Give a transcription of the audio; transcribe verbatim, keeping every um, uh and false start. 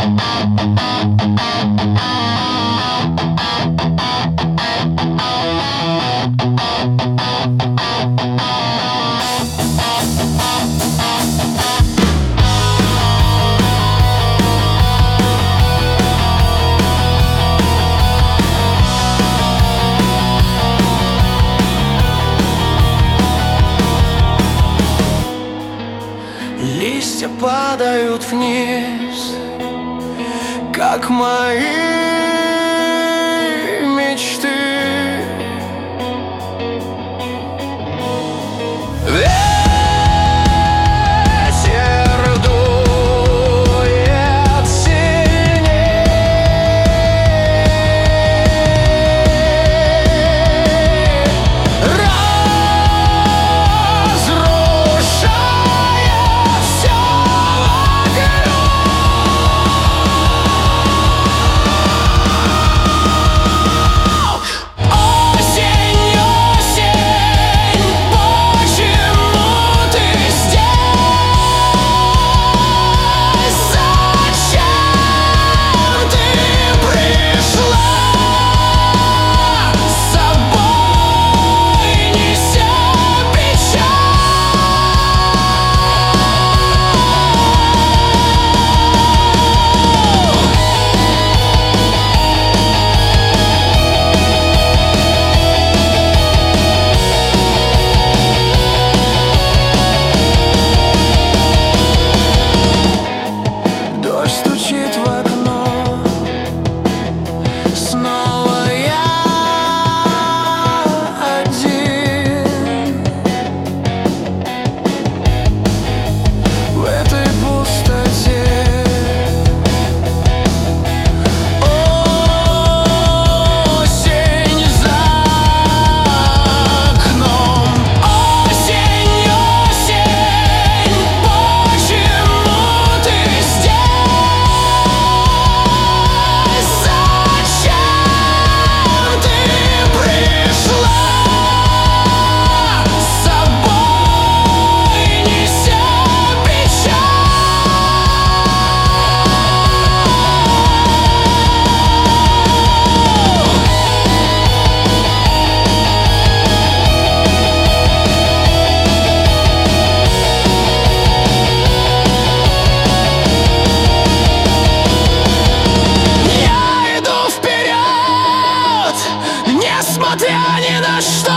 Листья падают вниз, как мои мечты. Ветер дует сильней, разрушая все вокруг. Осень, осень, почему ты здесь? Зачем ты пришла? С собой неся Дождь стучит в окно, снова я один в этой пустоте. Осень за окном. Осень, осень, почему ты здесь? Зачем ты пришла? С собой неся Я иду вперед, несмотря ни на что.